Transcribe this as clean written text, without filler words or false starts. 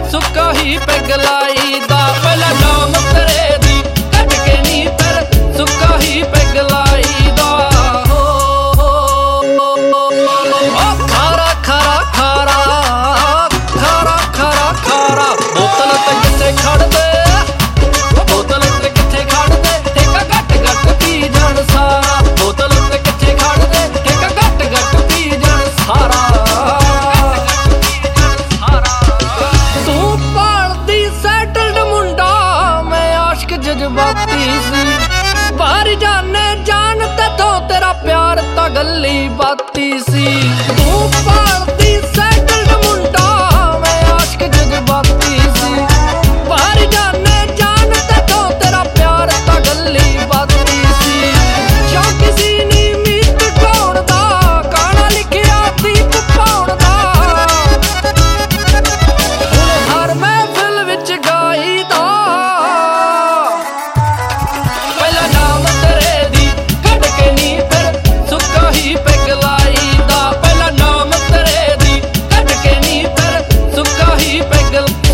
ਸੁੱਕਾ ਹੀ ਪੈਗ ਲਾਈਦਾ। ਪਹਿਲਾਂ ਨਾਮ ਤੇਰੇ ਦੀ ਕੱਢ ਕੇ ਨੀ ਫਿਰ ਸੁੱਕਾ ਹੀ ਪੈਗ ਲਾਈਦਾ। ਖਾਰਾ ਖਾਰਾ ਖਾਰਾ ਖਾਰਾ ਖਾਰਾ ਖਾਰਾ ਬੋਤਲ ਤੇ ਕਿੱਥੇ ਖੜਦੇ, ਬੋਤਲ ਤੇ ਕਿੱਥੇ ਖੜਦੇ, ਠੇਕਾ ਘੱਟ ਘੱਟ ਪੀ ਜਾਣ ਸਾਰਾ। ਬੋਤਲ ਤੇ ਕਿੱਥੇ ਖੜਦੇ, ਠੇਕਾ ਘੱਟ ਘੱਟ ਪੀ ਜਾਣ ਸਾਰਾ। ਤੂੰ ਭਾਲਦੀ ਸੈਟਲਡ ਮੁੰਡਾ, ਮੈਂ ਆਸ਼ਕ ਜਜ਼ਬਾਤੀ ਸੀ। ਬਾਹਰ ਜਾਣੇ ਜਾਣ ਤੇ ਤੋਂ ਤੇਰਾ ਪਿਆਰ ਤਾਂ ਗੱਲੀ ਬਾਤੀ ਸੀ। ਤੂੰ ਭਾਲਦੀ ਸੈਟਲਡ ਮੁੰਡਾ, ਮੈਂ ਆਸ਼ਕ ਜਜ਼ਬਾਤੀ ਸੀ। ਬਾਹਰ ਜਾਣੇ ਜਾਣ ਤੇ ਤੋਂ ਤੇਰਾ ਪਿਆਰ ਤਾਂ ਗੱਲੀ ਬਾਤੀ ਸੀ। ਸ਼ੌਕ ਸੀ ਨੀ ਮੀਤ ਢਾਉਣ ਦਾ, ਗਾਣਾ ਲਿਖਿਆ ਦੀਪ ਪਾਉਣ ਦਾ। ਹੁਣ ਹਰ ਮਹਿਫਿਲ ਵਿੱਚ ਗਾਈਦਾ। ਪਹਿਲਾਂ ਨਾਮ ਤੇਰੇ ਦੀ ਕੱਢ ਕੇ ਨੀ ਫਿਰ ਸੁੱਕਾ ਹੀ ਪੈਗ ਲਾਈਦਾ। ਪਹਿਲਾਂ ਨਾਮ ਤੇਰੇ ਦੀ ਕੱਢ ਕੇ ਨੀ ਫਿਰ ਸੁੱਕਾ ਹੀ ਪੈਗ